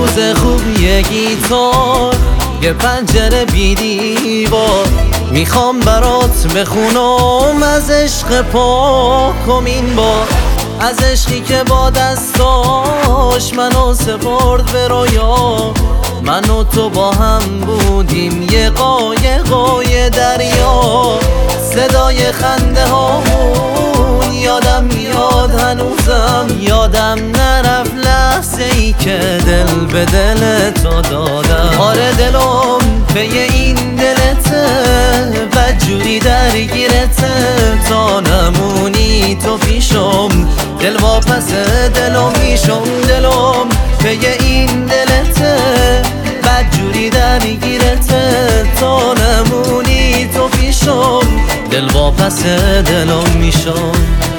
روز خوبی گیتار، یه پنجره بی دیوار، میخوام برات بخونم از عشق پاکم این بار، از عشقی که با دستاش منو سپرد به رویا. من و تو با هم بودیم یه قایقای دریا، صدای خنده هامون یادم میاد هنوزم، یادم نرفت لحظه ای که دل به دل تو دادم. آره دلم به این دلته و جوری درگیرته، تا نمونی تو پیشم دل واپس دلم میشم. دلم به این دلته و جوری درگیرته، تا نمونی تو پیشم دل واپس دلم میشم.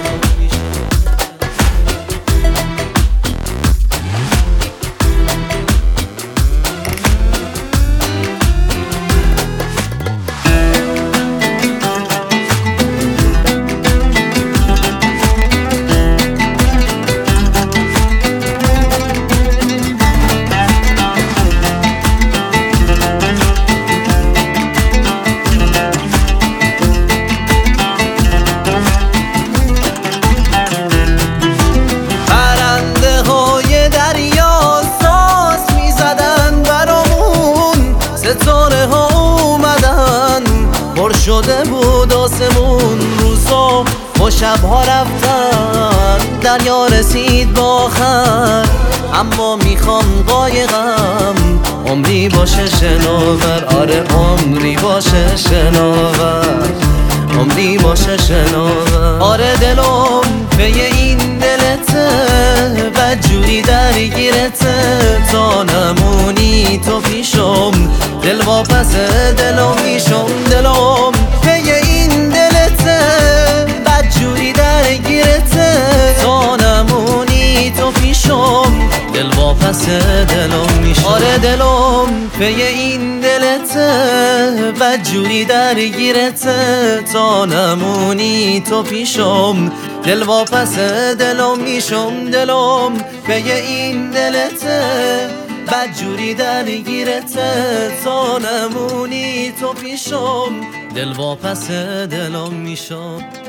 ستاره ها اومدن، پر شده بود آسمون، روزا و شبها رفتن، دریا رسید با آخر. اما میخوام قایقم عمری باشه شناور، آره عمری باشه شناور، عمری باشه شناور. آره دلم به این دلته و جوری درگیرته، تا نمونی تو پیشم دل واپس دلم میشم. دلم به این دلته و جوری درگیرته، تا نمونی تو پیشم دل واپس دلم میشم. آره دلم به این دلته و جوری درگیرته، تا نمونی تو پیشم دل واپس دلم میشم. دلم به این دلته و جوری درگیرته، تا نمونی تو پیشم دل واپس دلم میشم.